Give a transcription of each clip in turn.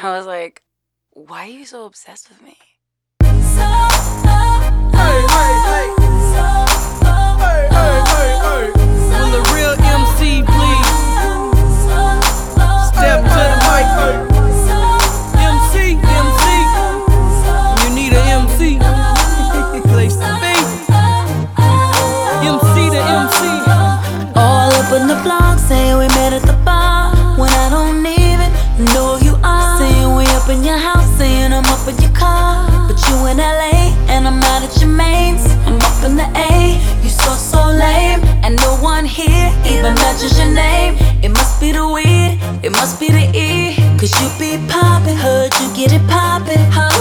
I was like, why are you so obsessed with me? Will the real MC please step to the mic? MC, you need an MC. Place to be. MC to MC. All up in the blog saying we met at the bar when I don't even know who you are. Saying we up in your house, saying I'm up in your car, but you in LA and I'm out at your mains. I'm up in the A, you so lame, and no one here even mentions your name. It must be the weed, it must be the E, 'cause you be poppin', heard you get it poppin'.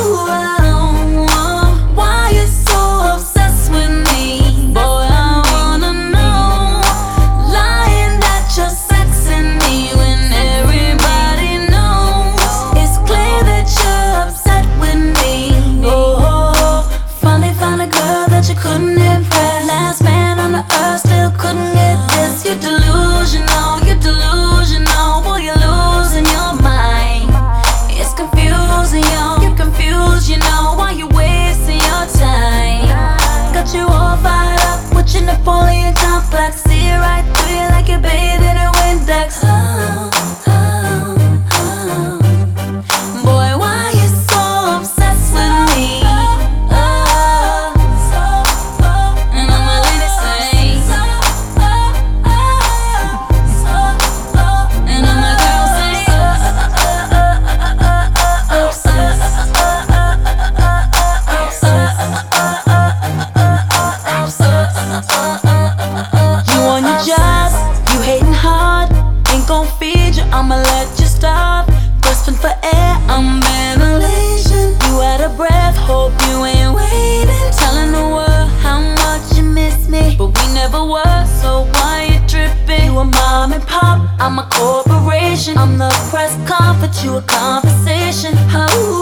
Why you so obsessed with me? Boy, I wanna know. Lying that you're sexing me when everybody knows. It's clear that you're upset with me. Oh, finally found a girl that you couldn't impress. Last man on the earth still couldn't get this. You're delusional, boy, you're losing your mind. It's confusing, you're confused, you know why you wasting your time. Got you all fired up with your Napoleon complex. See it right through you like you're bathed in a Windex. Boy, why you so obsessed with me? And all my ladies say, and all my girls say, you on your job, you hating hard, ain't gon' feed you, I'ma let you starve. Grasping for air, I'm ventilation. You out of breath, hope you ain't waiting. Telling the world how much you miss me, but we never were, so why you tripping? You a mom and pop, I'm a corporation. I'm the press conference, you a conversation. Oh.